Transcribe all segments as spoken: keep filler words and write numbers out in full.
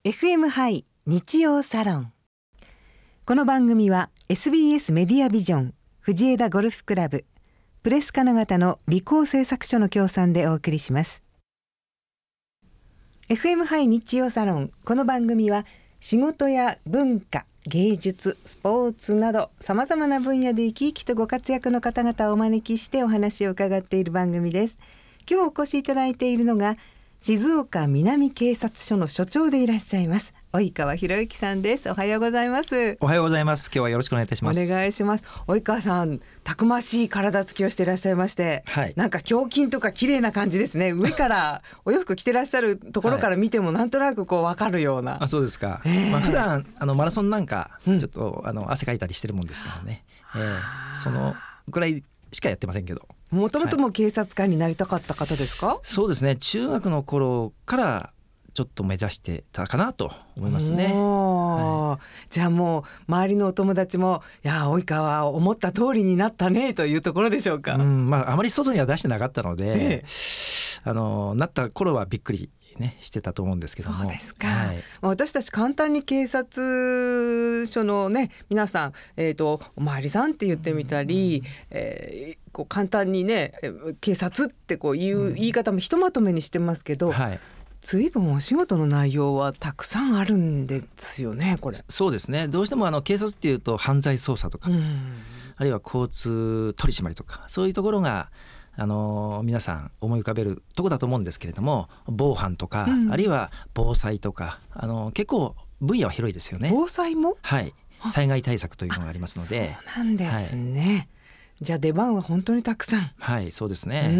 エフエム ハイ日曜サロン。この番組は エスビーエス メディアビジョン、藤枝ゴルフクラブ、プレス金型の理工製作所の協賛でお送りします。 エフエム ハイ日曜サロン。この番組は仕事や文化、芸術、スポーツなどさまざまな分野で生き生きとご活躍の方々をお招きしてお話を伺っている番組です。今日お越しいただいているのが静岡南警察署の署長でいらっしゃいます及川博之さんです。おはようございます。 おはようございます。今日はよろしくお願いいたします。 お願いします。及川さん、たくましい体つきをしていらっしゃいまして、はい、なんか胸筋とか綺麗な感じですね。上からお洋服着てらっしゃるところから見てもなんとなくこう分かるような、はい、 あ、そうですか、えーまあ、普段あのマラソンなんかちょっと、うん、あの汗かいたりしてるもんですからね、えー、そのくらいしかやってませんけど。 もともとも警察官になりたかった方ですか？ はい、そうですね、中学の頃からちょっと目指してたかなと思いますね。 はい、じゃあもう周りのお友達もいや及川思った通りになったねというところでしょうか？ うん、まあ、あまり外には出してなかったので、ええ、あのなった頃はびっくりね、してたと思うんですけども。 そうですか、 はい、 私たち簡単に警察署のね皆さん、えーと、おまわりさんって言ってみたり、うんえー、こう簡単にね警察ってこういう、うん、言い方もひとまとめにしてますけど、はい、随分お仕事の内容はたくさんあるんですよね。これそうですね、どうしてもあの警察っていうと犯罪捜査とか、うん、あるいは交通取り締まりとかそういうところがあの皆さん思い浮かべるところだと思うんですけれども、防犯とか、うん、あるいは防災とかあの結構分野は広いですよね。 防災も、 はい、災害対策というのがありますので。 そうなんですね、はい、じゃあ出番は本当にたくさん。 はい、そうですね。 うん、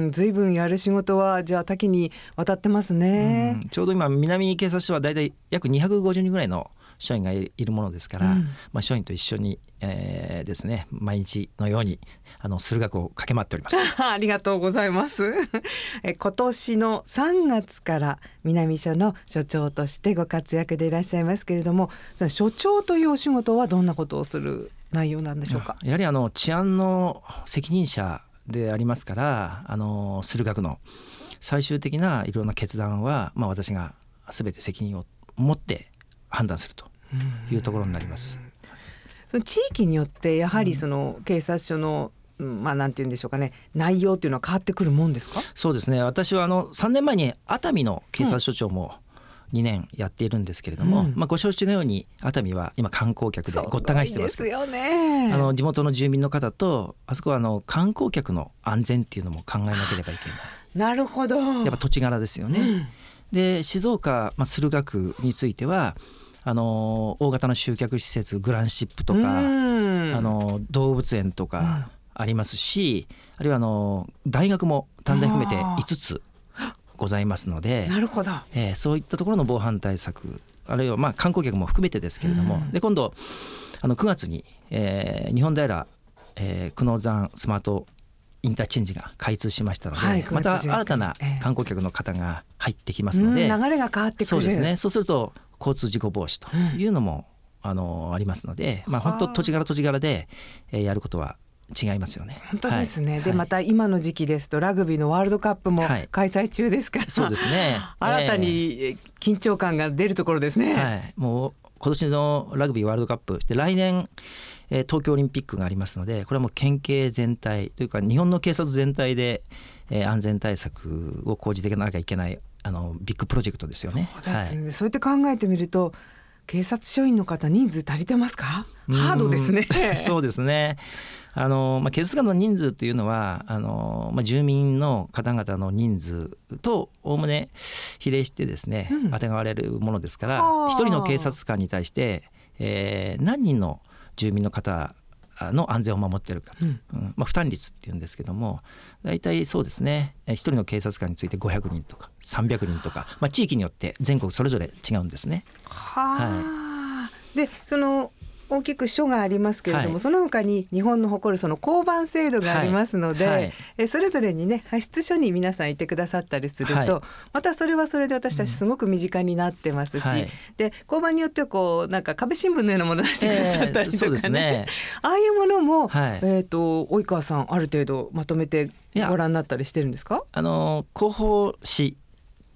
随分やる仕事はじゃあ多岐にわたってますね。 うん、ちょうど今南警察署はだいたい約にひゃくごじゅうにんぐらいの署員がいるものですから、うんまあ、署員と一緒に、えー、ですね毎日のようにあの数学を駆け回っておりますありがとうございますえ今年のさんがつから南署の署長としてご活躍でいらっしゃいますけれども、署長というお仕事はどんなことをする内容なんでしょうか？ やはりあの治安の責任者でありますから、あの数学の最終的ないろんな決断は、まあ、私が全て責任を持って判断するというところになります。 その地域によってやはりその警察署の、うん、まあなんて言うんでしょうかね、内容というのは変わってくるもんですか？ そうですね、私はあのさんねんまえに熱海の警察署長もにねんやっているんですけれども、うんまあ、ご承知のように熱海は今観光客でごった返してますから、 そうですよね、 あの地元の住民の方とあそこはあの観光客の安全っていうのも考えなければいけない。 なるほど、 やっぱ土地柄ですよね、うん、で静岡、まあ、駿河区についてはあの大型の集客施設グランシップとか、あの動物園とかありますし、うん、あるいはあの大学も短大含めていつつございますので、 なるほど、 えー、そういったところの防犯対策、あるいはまあ観光客も含めてですけれども、うん、で今度あのくがつに、えー、日本平、えー、久能山スマートインターチェンジが開通しましたので、はい、また新たな観光客の方が入ってきますので、 うん、流れが変わってくる。 そうですね、そうすると交通事故防止というのも、うん、あのありますので、まあ、本当土地柄土地柄で、えー、やることは違いますよね。 本当ですね、はい、でまた今の時期ですとラグビーのワールドカップも開催中ですから、はい、 そうですね、 新たに緊張感が出るところですね、 はい、もう今年のラグビーワールドカップで来年、えー、東京オリンピックがありますので、これはもう県警全体というか日本の警察全体で、えー、安全対策を講じていかなきゃいけないあのビッグプロジェクトですよね。 そうですね、はい、そうやって考えてみると警察署員の方人数足りてますか？ハードですねそうですね、あの、まあ、警察官の人数というのはあの、まあ、住民の方々の人数とおおむね比例してですね、うん、当てがわれるものですから、一人の警察官に対して、えー、何人の住民の方の安全を守っているか、うんうんまあ、負担率っていうんですけども、大体そうですね、一人の警察官についてごひゃくにんとかさんびゃくにんとか、まあ、地域によって全国それぞれ違うんですね。 は、はい、でその大きく署がありますけれども、はい、その他に日本の誇るその交番制度がありますので、はいはい、えそれぞれにね派出所に皆さんいてくださったりすると、はい、またそれはそれで私たちすごく身近になってますし、うんはい、で交番によってはこうなんか壁新聞のようなものを出してくださったりとかね、えー、そうですね、ああいうものも、はい、えーと及川さんある程度まとめてご覧になったりしてるんですか？ あの広報誌って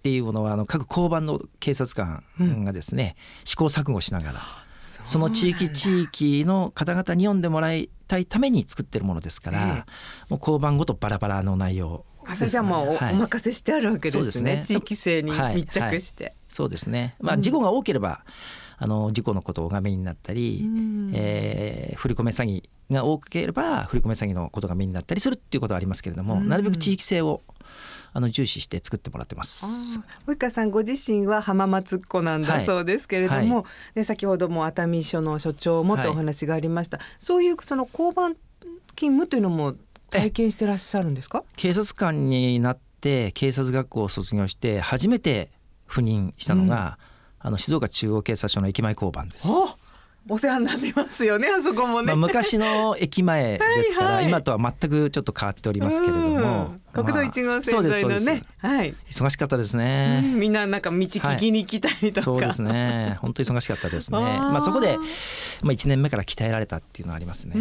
っていうものはあの各交番の警察官がですね、うん、試行錯誤しながらその地域地域の方々に読んでもらいたいために作ってるものですから、えー、もう交番ごとバラバラの内容あ、それじゃあもうお任せしてあるわけですね、はい、そうですね、地域性に密着して、はいはい、 そうですね、まあ、事故が多ければ、うん、あの事故のことがメインになったり、えー、振り込め詐欺が多ければ振り込め詐欺のことがメインになったりするっていうことはありますけれども、なるべく地域性をあの重視して作ってもらってます。 及川さんご自身は浜松っ子なんだそうですけれども、はいはい、ね、先ほども熱海署の署長もとお話がありました、はい、そういうその交番勤務というのも体験してらっしゃるんですか？ 警察官になって警察学校を卒業して初めて赴任したのが、うん、あの静岡中央警察署の駅前交番です。 お世話になってますよね、あそこもね、 まあ、昔の駅前ですからはい、はい、今とは全くちょっと変わっておりますけれども、 国道いち号線沿いのね、はい、 忙しかったですね、 うん、みんななんか道聞きに来たりとか、 はい、そうですね、本当に忙しかったですねまあ、そこで、まあ、いちねんめから鍛えられたっていうのはありますね。 うん、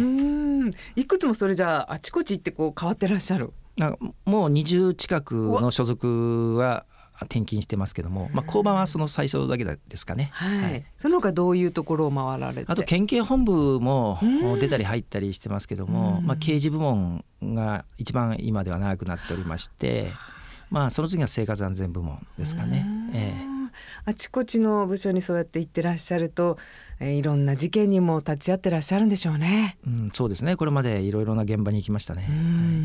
いくつもそれじゃああちこち行ってこう変わってらっしゃる？ もうにじゅう近くの所属は転勤してますけども、まあ、交番はその最初だけですかね、 はいはい、その他どういうところを回られて？ あと県警本部も出たり入ったりしてますけども、まあ、刑事部門が一番今では長くなっておりまして、まあ、その次は生活安全部門ですかね、ええ、 あちこちの部署にそうやって行ってらっしゃると、えー、いろんな事件にも立ち会ってらっしゃるんでしょうね。 うん、そうですね、これまでいろいろな現場に行きましたね。 うん、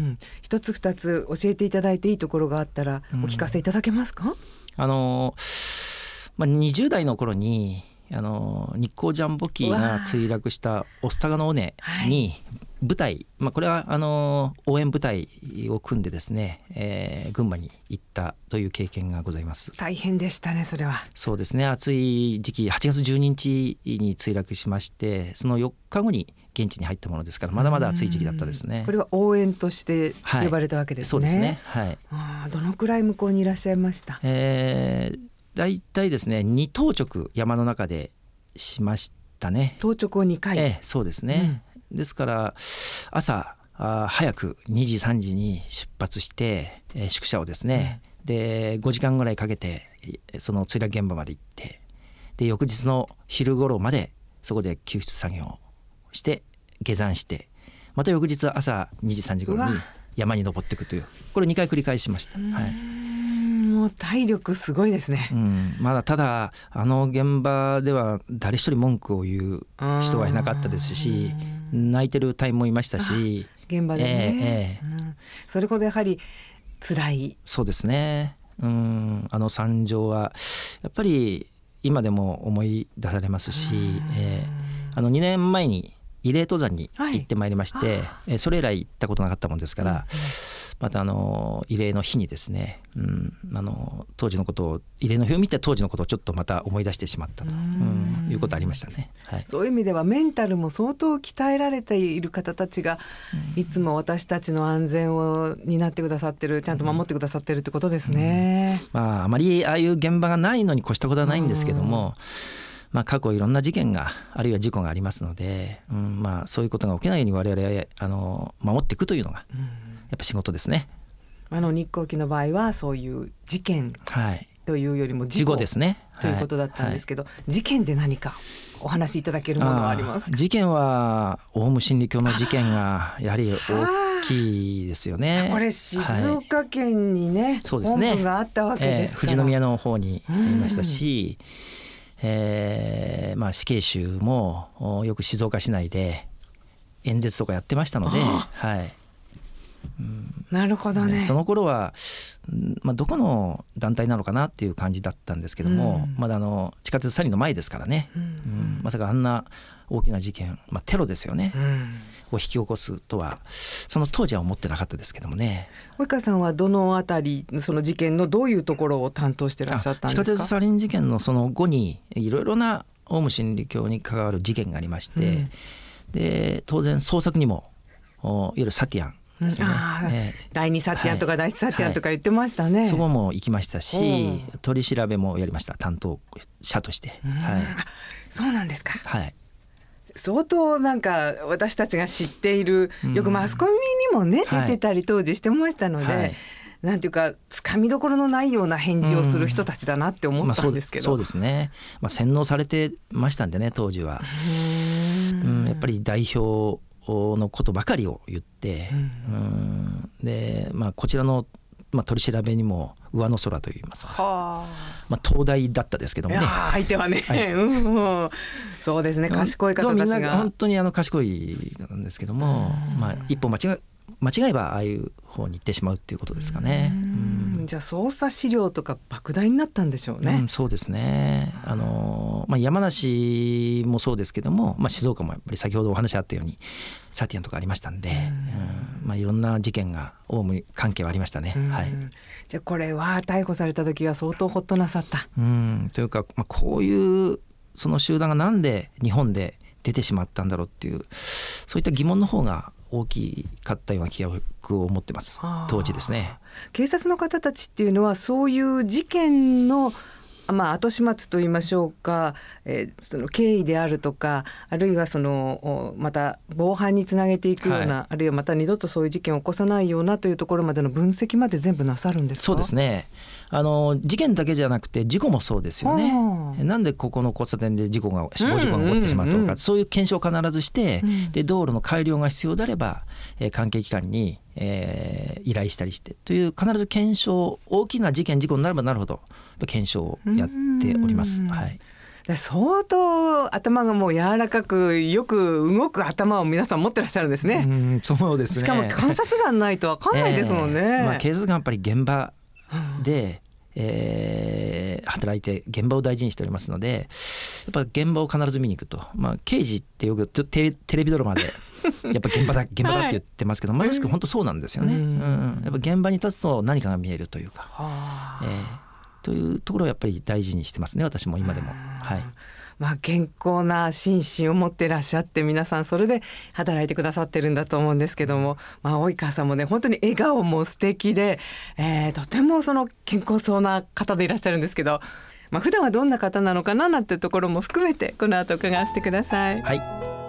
はい、一つ二つ教えていただいていいところがあったらお聞かせいただけますか？うん、 あのまあ、にじゅう代の頃にあの日航ジャンボ機が墜落した御巣鷹の尾根に部隊、はい、まあ、これはあの応援部隊を組んでですね、えー、群馬に行ったという経験がございます。 大変でしたね、それは。 そうですね、暑い時期はちがつじゅうににちに墜落しまして、そのよっかごに現地に入ったものですから、まだまだ暑い時期だったですね。 これは応援として呼ばれたわけですね。 はい、そうですね、はい、 あ、どのくらい向こうにいらっしゃいました？ えー、だいたいですねに当直山の中でしましたね。 当直をにかい、 えー、そうですね、うん、ですから朝あ早くにじさんじに出発して、えー、宿舎をですね、うん、でごじかんぐらいかけてその墜落現場まで行って、で翌日の昼頃までそこで救出作業をして下山して、また翌日朝にじさんじ頃に山に登っていくという、これにかい繰り返しました。はい、 もう体力すごいですね。 うん、まだただあの現場では誰一人文句を言う人はいなかったですし、泣いてる隊員もいましたし、 現場でね、えーえーうん、それほどやはり辛い。 そうですね、うん、あの惨状はやっぱり今でも思い出されますし、えー、あのにねんまえに慰霊登山に行ってまいりまして、はい、それ以来行ったことなかったもんですから、うんうん、またあの慰霊の日にですね、うん、あの当時のことを慰霊の日を見て当時のことをちょっとまた思い出してしまったと、うん、いうことありましたね。はい、 そういう意味ではメンタルも相当鍛えられている方たちがいつも私たちの安全を担ってくださってる、ちゃんと守ってくださってるってことですね。 うん、まあ、あまりああいう現場がないのに越したことはないんですけども、まあ、過去いろんな事件があるいは事故がありますので、うん、まあ、そういうことが起きないように我々はあの守っていくというのがやっぱ仕事ですね。 あの日航機の場合はそういう事件というよりも事故、 事故ですね、 ということだったんですけど、はい、事件で何かお話しいただけるものはありますか？ 事件はオウム真理教の事件がやはり大きいですよね。 これ静岡県にね、はい、そうですね、本部があったわけですから、 えー、富士宮の方にありましたし、うん、えーまあ、死刑囚もよく静岡市内で演説とかやってましたので、はい、 うん、なるほどね。 その頃は、まあ、どこの団体なのかなっていう感じだったんですけども、うん、まだあの地下鉄サリンの前ですからね、うんうん、まさかあんな大きな事件、まあ、テロですよね、うん、を引き起こすとはその当時は思ってなかったですけどもね。 及川さんはどのあたりその事件のどういうところを担当してらっしゃったんですか？ 地下鉄サリン事件のその後にいろいろなオウム真理教に関わる事件がありまして、うん、で当然捜索にもいわゆるサティアンですね、 えー、第二サティアンとか第一サティアンとか言ってましたね、はい、 そこも行きましたし、取り調べもやりました、担当者として、はい、 そうなんですか。 はい、 相当なんか私たちが知っている、よくマスコミにもね、はい、出てたり当時してましたので、はい、 なんていうかつかみどころのないような返事をする人たちだなって思ったんですけど、 まあ、そう、そうですね、まあ、洗脳されてましたんでね当時は。うん、やっぱり代表のことばかりを言って、うん、で、まあ、こちらの、まあ、取り調べにも上の空といいますか、はあ、まあ、東大だったですけどもね、 相手はね、はい、うん、そうですね、賢い方たちがみんな本当にあの賢いんですけども、まあ、一歩間違え間違えばああいう方に行ってしまうっていうことですかね。 うん、じゃあ捜査資料とか莫大になったんでしょうね。 うん、そうですね。あの、まあ、山梨もそうですけども、まあ、静岡もやっぱり先ほどお話あったようにサティアンとかありましたんで、うん、まあ、いろんな事件がオウム関係はありましたね。はい、 じゃあこれは逮捕された時は相当ホッとなさった。 うん、というか、まあ、こういうその集団がなんで日本で出てしまったんだろうっていうそういった疑問の方が大きかったような記憶を持ってます当時ですね。 警察の方たちっていうのはそういう事件の、まあ、後始末といいましょうか、えー、その経緯であるとかあるいはそのまた防犯につなげていくような、はい、あるいはまた二度とそういう事件を起こさないようなというところまでの分析まで全部なさるんですか？ そうですね、あの事件だけじゃなくて事故もそうですよね。なんでここの交差点で事故が死亡事故が起こってしまったのか、うんうんうん、そういう検証を必ずして、うん、で道路の改良が必要であれば、えー、関係機関に、えー、依頼したりしてという必ず検証大きな事件事故になればなるほど検証をやっております。はい、 相当頭がもう柔らかくよく動く頭を皆さん持ってらっしゃるんですね。 うん、そうですね。 しかも観察眼ないと分かんないですもんね。えーまあ、 警察官やっぱり現場で、えー、働いて現場を大事にしておりますのでやっぱ現場を必ず見に行くと、まあ、刑事ってよくテテレビドラマでやっぱ現場だ現場だって言ってますけど、はい、まさしく本当そうなんですよね。うんうん、やっぱ現場に立つと何かが見えるというか、えー、というところをやっぱり大事にしてますね私も今でも。はい、 まあ、健康な心身を持ってらっしゃって皆さんそれで働いてくださってるんだと思うんですけども、まあ、及川さんもね本当に笑顔も素敵で、えー、とてもその健康そうな方でいらっしゃるんですけど、まあ、普段はどんな方なのかななんてところも含めてこの後伺わせてください。 はい、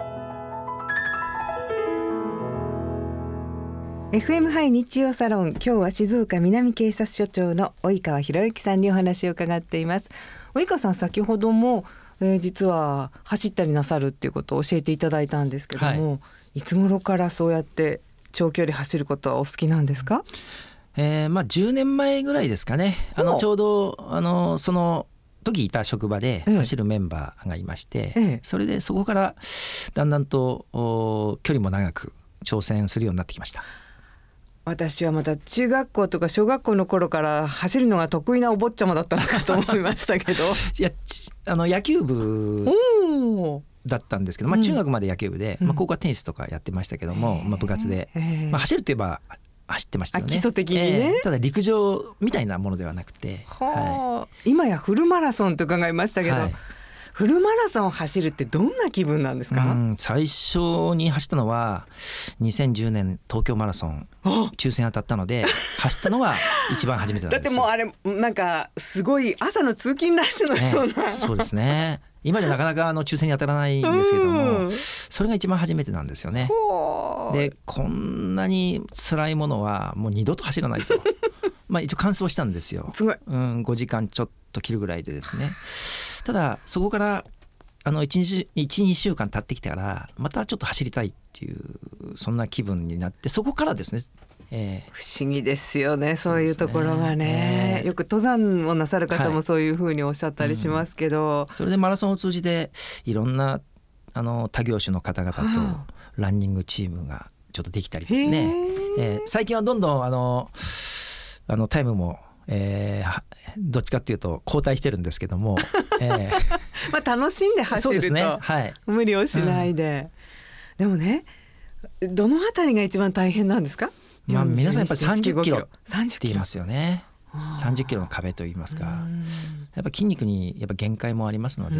エフエム ハイ日曜サロン、今日は静岡南警察署長の及川博之さんにお話を伺っています。及川さん先ほどもえー、実は走ったりなさるっていうことを教えていただいたんですけども、はい、いつ頃からそうやって長距離走ることはお好きなんですか？ えーまあ、じゅうねんまえぐらいですかね。あのちょうどあのその時いた職場で走るメンバーがいまして、ええ、それでそこからだんだんと距離も長く挑戦するようになってきました。 私はまた中学校とか小学校の頃から走るのが得意なお坊ちゃまだったのかと思いましたけどいやあの野球部だったんですけど、まあ、中学まで野球部で、うんまあ、高校はテニスとかやってましたけども、まあ、部活で、まあ、走るといえば走ってましたよね。 基礎的にね、 えー、ただ陸上みたいなものではなくて、 はい、今やフルマラソンと伺いましたけど、はい、フルマラソンを走るってどんな気分なんですか？ うん、最初に走ったのはにせんじゅうねん東京マラソン抽選当たったので走ったのが一番初めてなんですよ。 だってもうあれなんかすごい朝の通勤ラッシュのような、 ね、そうですね。今じゃなかなかあの抽選に当たらないんですけども、それが一番初めてなんですよね。でこんなに辛いものはもう二度と走らないとまあ一応完走したんですよ。 すごい、 うん、ごじかんちょっと切るぐらいでですね。ただそこからあの いちにしゅうかん経ってきてからまたちょっと走りたいっていうそんな気分になって、そこからですね、えー、 不思議ですよねそういうところが ね, ね、えー、よく登山をなさる方もそういうふうにおっしゃったりしますけど、 はいうん、それでマラソンを通じていろんなあの他業種の方々とランニングチームがちょっとできたりですね、えー、最近はどんどんあのあのタイムもえー、どっちかっていうと後退してるんですけども、えーまあ楽しんで走ると、ねはい、無理をしないで、うん、でもねどのあたりが一番大変なんですか？ まあ、皆さんやっぱりさんじゅっキロって言いますよね。さんじゅっキロの壁と言いますか、やっぱ筋肉にやっぱ限界もありますので、うん、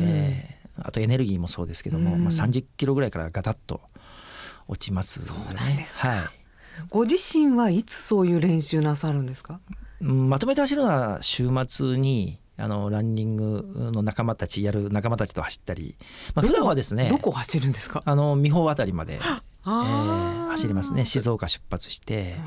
あとエネルギーもそうですけども、うんまあ、さんじゅっキロぐらいからガタッと落ちますよね。 そうなんですか、 はい、 ご自身はいつそういう練習なさるんですか？ まとめて走るのは週末にあのランニングの仲間たちやる仲間たちと走ったり、まあ、普段はですねどこ走るんですか？ あの美保あたりまで、えー、走りますね。静岡出発して、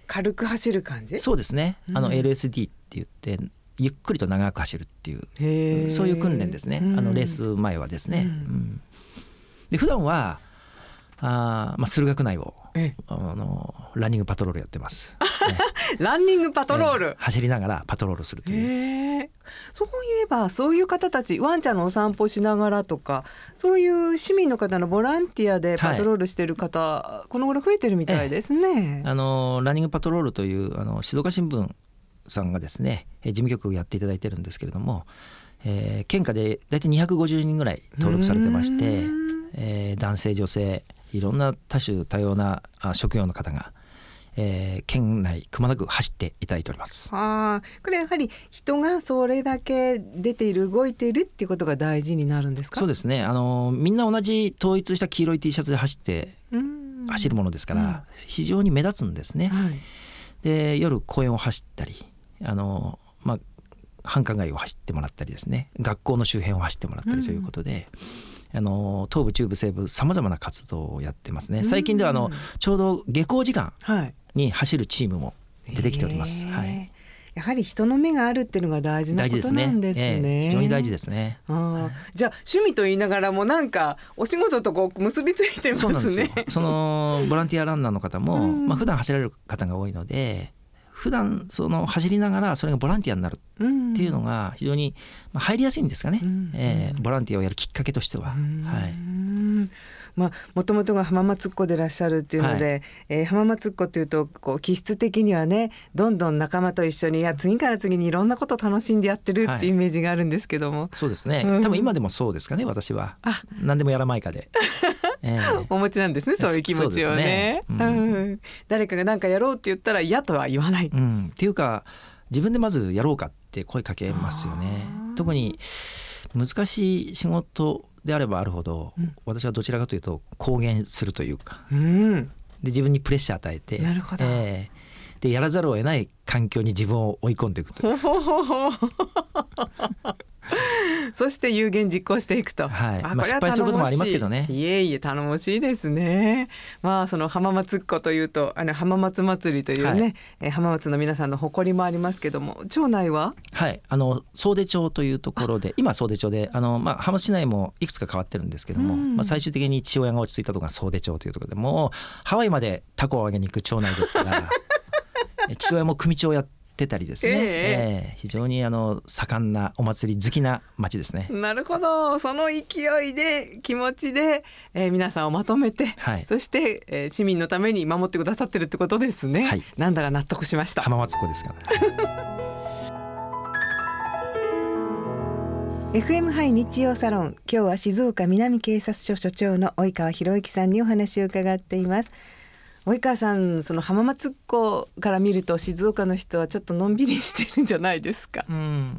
軽く走る感じ？ そうですね、あの エルエスディー って言ってゆっくりと長く走るっていう、そういう訓練ですね、あのレース前はですね、うんうん、で普段はあ、まあ、駿河区内をあのランニングパトロールやってます、ね、 ランニングパトロール、 えー、走りながらパトロールするという。 へ、そういえばそういう方たちワンちゃんのお散歩しながらとか、そういう市民の方のボランティアでパトロールしてる方、はい、この頃増えてるみたいですね、 えー、あのランニングパトロールというあの静岡新聞さんがですね事務局をやっていただいてるんですけれども、えー、県下でだいたいにひゃくごじゅうにんぐらい登録されてまして、えー、男性女性いろんな多種多様な職業の方が、えー、県内くまなく走っていただいております。 あ、これやはり人がそれだけ出ている動いているっていうことが大事になるんですか？ そうですね、あのみんな同じ統一した黄色い T シャツで走って走るものですから、うん、非常に目立つんですね、はい、で夜公園を走ったりあの、まあ、繁華街を走ってもらったりですね、学校の周辺を走ってもらったりということで、うん、あの東部中部西部さまざまな活動をやってますね。最近ではあのちょうど下校時間に走るチームも出てきております、はい、 やはり人の目があるっていうのが大事なことなんですね。 大事ですね、えー、非常に大事ですね。 あ、はい、じゃあ趣味と言いながらもなんかお仕事とこう結びついてますね。 そうなんですよ。そのボランティアランナーの方も、まあ、普段走られる方が多いので、普段その走りながらそれがボランティアになるっていうのが非常に入りやすいんですかね、うんえー、ボランティアをやるきっかけとしては、はい、 まあ、もともとが浜松っ子でいらっしゃるっていうので、はいえー、浜松っ子っていうとこう気質的にはね、どんどん仲間と一緒にいや次から次にいろんなこと楽しんでやってるっていうイメージがあるんですけども、はい、 そうですね、うん、多分今でもそうですかね。私は何でもやらまいかでえー、 お持ちなんですね、そういう気持ちを ね, ね、うんうん、誰かが何かやろうって言ったら嫌とは言わない、 うん、っていうか自分でまずやろうかって声かけますよね。特に難しい仕事であればあるほど、うん、私はどちらかというと公言するというか、うん、で自分にプレッシャー与えて、 なるほど、 えー、でやらざるを得ない環境に自分を追い込んでいくというそして有言実行していくと、 はい、まあ、失敗することもありますけどね。 いえいえ頼もしいですね。まあその浜松っ子というとあの浜松祭りというね、はい、え浜松の皆さんの誇りもありますけども、町内ははいあの総出町というところで、今総出町であの、まあ、浜松市内もいくつか変わってるんですけども、まあ、最終的に父親が落ち着いたところが総出町というところで、もうハワイまでタコをあげに行く町内ですから父親も組長やって出たりですね、えーえー、非常にあの盛んなお祭り好きな町ですね。 なるほど、その勢いで気持ちで、えー、皆さんをまとめて、はい、そして、えー、市民のために守ってくださってるってことですね、はい、なんだか納得しました。 浜松っ子ですからエフエム ハイ日曜サロン、今日は静岡南警察署署長の及川博之さんにお話を伺っています。及川さん、その浜松っ子から見ると静岡の人はちょっとのんびりしてるんじゃないですか？ うん、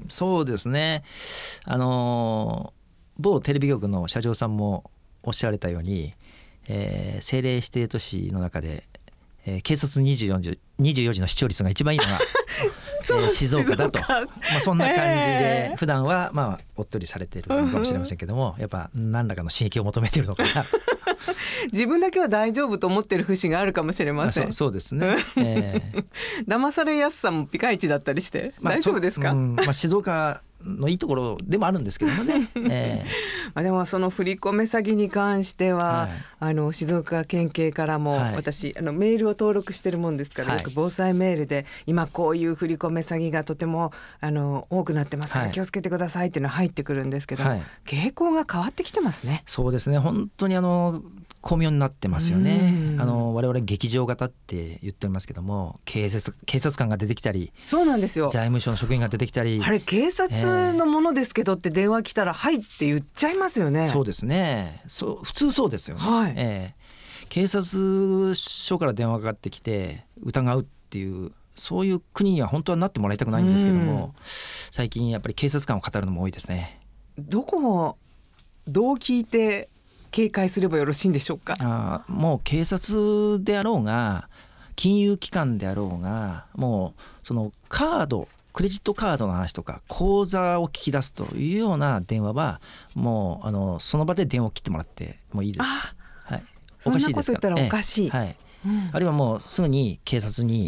そうですね、あの某テレビ局の社長さんもおっしゃられたように、えー、政令指定都市の中で、えー、警察にじゅうよじ、にじゅうよじの視聴率が一番いいのがえー、静岡だと、まあ、そんな感じで、えー、普段はまあおっとりされているのかもしれませんけども、やっぱ何らかの刺激を求めているのかな自分だけは大丈夫と思ってる節があるかもしれません。 そ, そうですね、えー、 騙されやすさもピカイチだったりして、まあ、大丈夫ですか？ うん、まあ、静岡のいいところでもあるんですけどもね、えーまあ、でもその振り込め詐欺に関しては、はい、あの静岡県警からも、はい、私あのメールを登録してるもんですから、はい、よく防災メールで今こういう振り込め詐欺がとてもあの多くなってますから、はい、気をつけてくださいっていうのが入ってくるんですけど、はい、傾向が変わってきてますね。 そうですね、本当にあの巧妙になってますよね。あの我々劇場型って言ってますけども、警察、警察官が出てきたり、 そうなんですよ、 財務省の職員が出てきたり、 あれ警察のものですけどって電話来たらはいって言っちゃいますよね。 そうですね、そう普通そうですよね、はい、えー、警察署から電話がかかってきて疑うっていう、そういう国には本当はなってもらいたくないんですけども、最近やっぱり警察官を語るのも多いですね。 どこもどう聞いて警戒すればよろしいんでしょうか？ あ、もう警察であろうが金融機関であろうが、もうそのカード、クレジットカードの話とか口座を聞き出すというような電話はもうあのその場で電話を切ってもらってもいいです。 あ、はい、おかしいですから、そんなこと言ったらおかしい、 ええ、はい、うん、あるいはもうすぐに警察に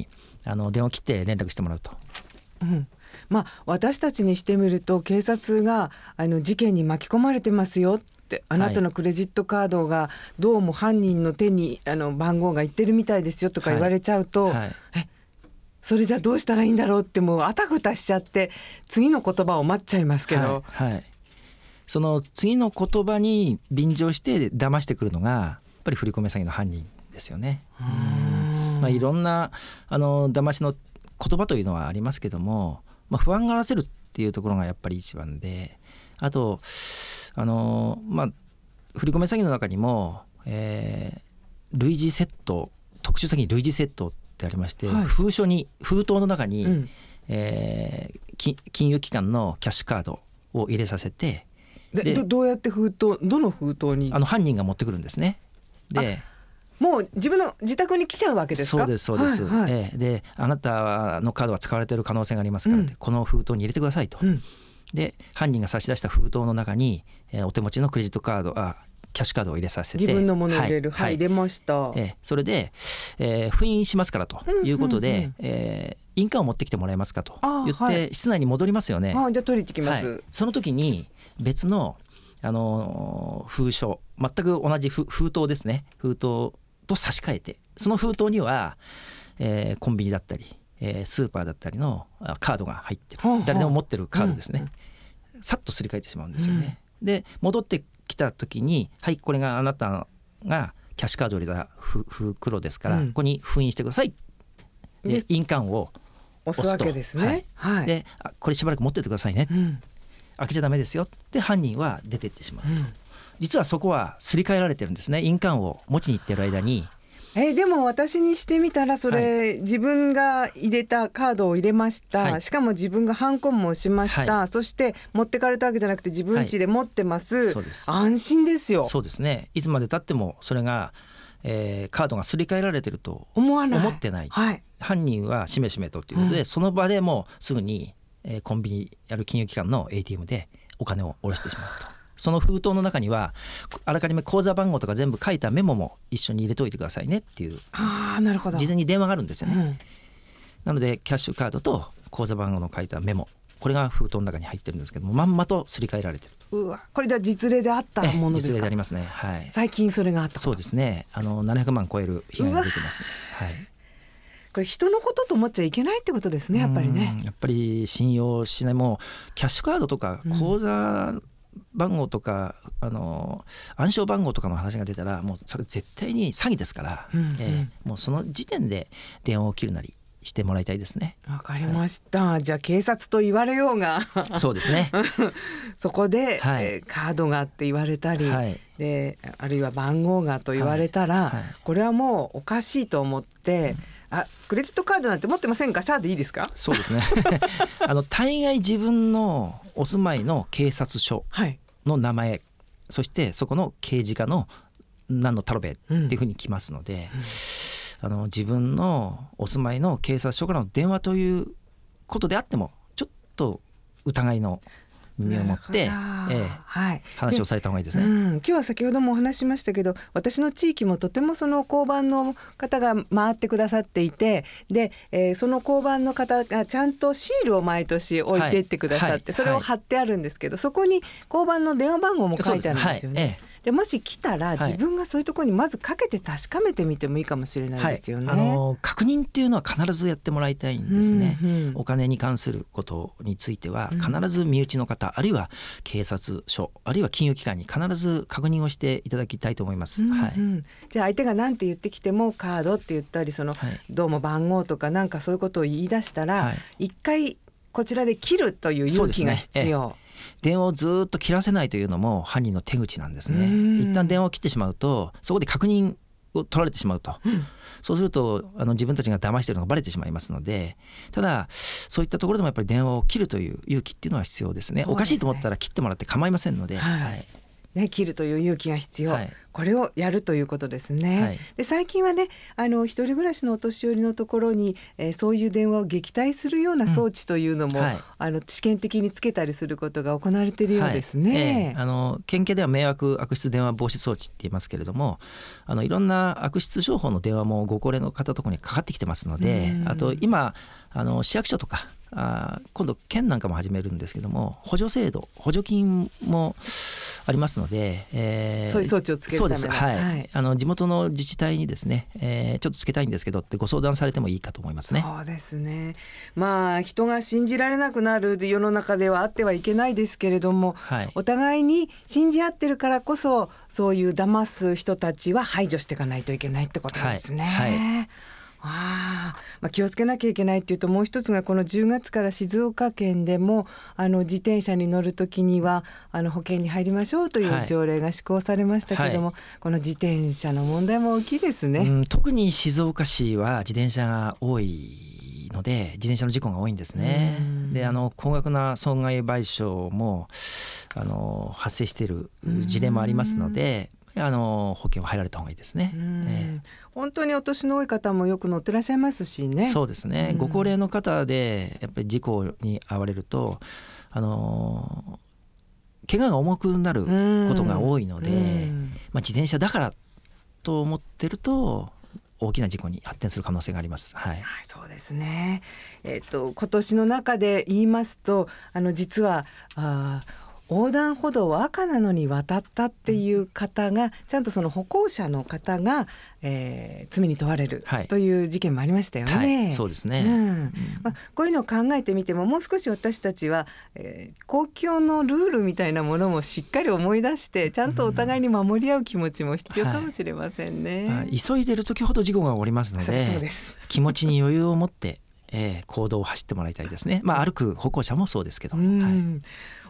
あの電話を切って連絡してもらうと。 うん、まあ、私たちにしてみると警察があの事件に巻き込まれてますよって、あなたのクレジットカードがどうも犯人の手にあの番号がいってるみたいですよとか言われちゃうと、はいはい、えそれじゃどうしたらいいんだろうってもうあたふたしちゃって次の言葉を待っちゃいますけど、 はいはい、その次の言葉に便乗して騙してくるのがやっぱり振り込め詐欺の犯人ですよね。うん、まあ、いろんなあの騙しの言葉というのはありますけども、まあ、不安がらせるっていうところがやっぱり一番で、あとあの、まあ、振り込め詐欺の中にも、えー、類似窃盗、特殊詐欺に類似窃盗ってありまして、はい、封書に封筒の中に、うん、えー、金融機関のキャッシュカードを入れさせて、 でど, どうやって封筒、どの封筒にあの犯人が持ってくるんですね。でもう自分の自宅に来ちゃうわけですか。 そうですそうです、はいはい、えー、であなたのカードは使われている可能性がありますからって、うん、この封筒に入れてくださいと、うん、で犯人が差し出した封筒の中に、えー、お手持ちのクレジットカード、あキャッシュカードを入れさせて、 自分のものを入れる、はい、はい、入れました、 えー、それで、えー、封印しますからということで、うんうんうん、えー、印鑑を持ってきてもらえますかと言って、はい、室内に戻りますよね。 あ、じゃあ取りに行ってきます、 はい、その時に別の、あのー、封書、全く同じ 封, 封筒ですね、封筒と差し替えて、その封筒には、えー、コンビニだったり、えー、スーパーだったりのカードが入ってる、はあはあ、誰でも持ってるカードですね、うん、さっとすり替えてしまうんですよね、うん、で戻ってきた時に、はい、これがあなたがキャッシュカードを入れた袋ですから、うん、ここに封印してください、で印鑑を押すと、 押すわけですね、 はいはい、でこれしばらく持っててくださいね、うん、開けちゃダメですよって犯人は出てってしまうと、うん、実はそこはすり替えられてるんですね。印鑑を持ちに行ってる間に、 えでも私にしてみたらそれ、はい、自分が入れたカードを入れました、はい、しかも自分がハンコもしました、はい、そして持ってかれたわけじゃなくて自分家で持ってます、はい、そうです、安心ですよ。 そうですね、いつまで経ってもそれが、えー、カードがすり替えられてると思わない、思ってない、はい、犯人はしめしめとということで、うん、その場でもうすぐに、えー、コンビニやる金融機関の エーティーエム でお金を下ろしてしまうと。その封筒の中にはあらかじめ口座番号とか全部書いたメモも一緒に入れといてくださいねっていう、 あ、なるほど、 事前に電話があるんですよね、うん、なのでキャッシュカードと口座番号の書いたメモ、これが封筒の中に入ってるんですけども、まんまとすり替えられてる。 うわ、これじゃ実例であったものですか。 実例でありますね、はい、最近それがあったこと。 そうですね、あのななひゃくまん超える被害が出てます、はい、 これ人のことと思っちゃいけないってことですね、やっぱりね。 やっぱり信用しない、もうキャッシュカードとか口座番号とか、うん、あの暗証番号とかの話が出たらもうそれ絶対に詐欺ですから、うんうん、えー、もうその時点で電話を切るなりしてもらいたいですね。 わかりました、はい、じゃあ警察と言われようがそうですねそこで、はい、えー、カードがって言われたり、はい、であるいは番号がと言われたら、はいはい、これはもうおかしいと思って、うん、あ、クレジットカードなんて持ってませんか、シャーでいいですか。 そうですねあの大概自分のお住まいの警察署の名前、はい、そしてそこの刑事課の何のタロベっていうふうに来ますので、うんうん、あの自分のお住まいの警察署からの電話ということであってもちょっと疑いの耳を持って、ええ、はい、話をされた方がいいですね、うん、 今日は先ほどもお話しましたけど、私の地域もとてもその交番の方が回ってくださっていて、で、えー、その交番の方がちゃんとシールを毎年置いていってくださって、はいはい、それを貼ってあるんですけど、そこに交番の電話番号も書いてあるんですよね。はい、ええ、でもし来たら自分がそういうところにまずかけて確かめてみてもいいかもしれないですよね、はい、あの確認っていうのは必ずやってもらいたいんですね、うんうん、お金に関することについては必ず身内の方、うん、あるいは警察署、あるいは金融機関に必ず確認をしていただきたいと思います、うんうん、はい、 じゃあ相手が何て言ってきてもカードって言ったり、その、はい、どうも番号とかなんかそういうことを言い出したら、はい、一回こちらで切るという勇気が必要。 電話をずっと切らせないというのも犯人の手口なんですね。一旦電話を切ってしまうとそこで確認を取られてしまうと、うん、そうするとあの自分たちが騙しているのがバレてしまいますので、ただそういったところでもやっぱり電話を切るという勇気っていうのは必要ですね。おかしいと思ったら切ってもらって構いませんので、はいはい、 ね、切るという勇気が必要、 はい、 これをやるということですね、はい、で最近はねあの一人暮らしのお年寄りのところに、えー、そういう電話を撃退するような装置というのも、うんはい、あの試験的につけたりすることが行われているようですね、はいえー、 あの県警では迷惑悪質電話防止装置って言いますけれども、あのいろんな悪質情報の電話もご高齢の方ところにかかってきてますので、あと今あの市役所とかあ今度県なんかも始めるんですけども、補助制度補助金もありますので、 えー、そういう装置をつけるためのそうです、はいはい、あの地元の自治体にですね、えー、ちょっとつけたいんですけどってご相談されてもいいかと思いますね。 そうですね、まあ人が信じられなくなる世の中ではあってはいけないですけれども、はい、お互いに信じ合ってるからこそそういう騙す人たちは排除していかないといけないってことですね、はいはいあまあ、気をつけなきゃいけないっていうと、もう一つがこのじゅうがつから静岡県でもあの自転車に乗るときにはあの保険に入りましょうという条例が施行されましたけれども、はい、この自転車の問題も大きいですね、うん、 特に静岡市は自転車が多いので自転車の事故が多いんですね。であの高額な損害賠償もあの発生している事例もありますので、あの保険は入られた方がいいですね、えー、 本当にお年の多い方もよく乗ってらっしゃいますしね。 そうですね、ご高齢の方でやっぱり事故に遭われるとあの怪我が重くなることが多いので、まあ、自転車だからと思ってると大きな事故に発展する可能性があります、はいはい、 そうですね、えーと、今年の中で言いますとあの実はあ横断歩道を赤なのに渡ったっていう方がちゃんとその歩行者の方が、えー、罪に問われるという事件もありましたよね、はいはい、 そうですね、 うんまあ、こういうのを考えてみてももう少し私たちは、えー、公共のルールみたいなものもしっかり思い出してちゃんとお互いに守り合う気持ちも必要かもしれませんね、 はいまあ、急いでる時ほど事故が起こりますの で, そうそうです気持ちに余裕を持ってえー、行動を走ってもらいたいですね、まあ、歩く歩行者もそうですけど、はい、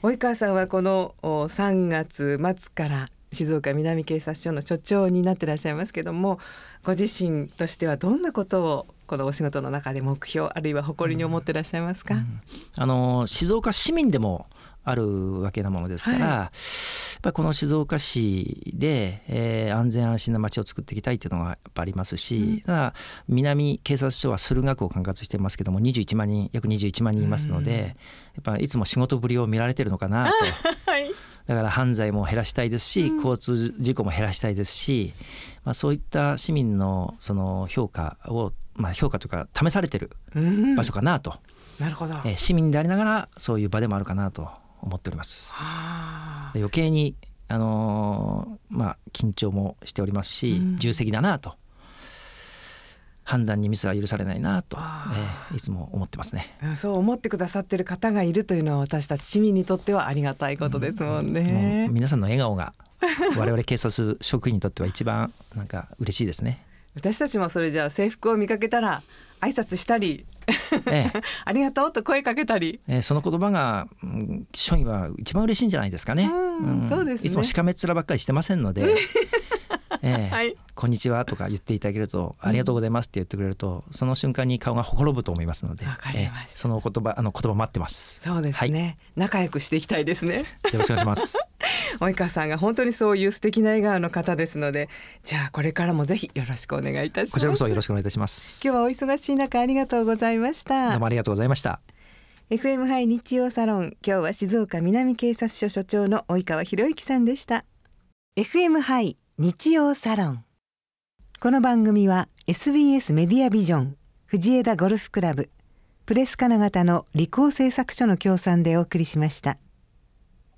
及川さんはこのさんがつ末から静岡南警察署の署長になってらっしゃいますけども、ご自身としてはどんなことをこのお仕事の中で目標あるいは誇りに思ってらっしゃいますか？うんうん、 あの静岡市民でもあるわけなものですから、はい、やっぱりこの静岡市で、えー、安全安心な街を作っていきたいというのがやっぱありますし、うん、ただ南警察署は駿河区を管轄していますけどもにじゅういちまんにん約にじゅういちまんにんいますので、うん、やっぱいつも仕事ぶりを見られているのかなと、はい、だから犯罪も減らしたいですし、うん、交通事故も減らしたいですし、まあ、そういった市民のその評価を、まあ、評価というか試されている場所かなと、 うん、なるほど、 えー、市民でありながらそういう場でもあるかなと思っております。で余計に、あのーまあ、緊張もしておりますし、うん、重責だなと、判断にミスは許されないなと、えー、いつも思ってますね。 そう思ってくださっている方がいるというのは私たち市民にとってはありがたいことですもんね、うん、 もう皆さんの笑顔が我々警察職員にとっては一番なんか嬉しいですね。 私たちもそれじゃあ制服を見かけたら挨拶したりええ、ありがとうと声かけたり、 ええ、その言葉が、うん、署員は一番嬉しいんじゃないですかね。 うんうん、そうですね。 いつもしかめっ面ばっかりしてませんので、ええはい、こんにちはとか言っていただけると、ありがとうございますって言ってくれると、その瞬間に顔がほころぶと思いますので、 わかりました、 ええ、その言葉あの言葉待ってます。 そうですね、はい、仲良くしていきたいですね。 よろしくお願いします及川さんが本当にそういう素敵な笑顔の方ですので、じゃあこれからもぜひよろしくお願いいたします。 こちらこそよろしくお願いいたします。 今日はお忙しい中ありがとうございました。 どうもありがとうございました。 エフエム ハイ日曜サロン、今日は静岡南警察署署長の及川博之さんでした。 エフエム ハイ日曜サロン、この番組は エスビーエス メディアビジョン、藤枝ゴルフクラブ、プレス金型の理工製作所の協賛でお送りしました。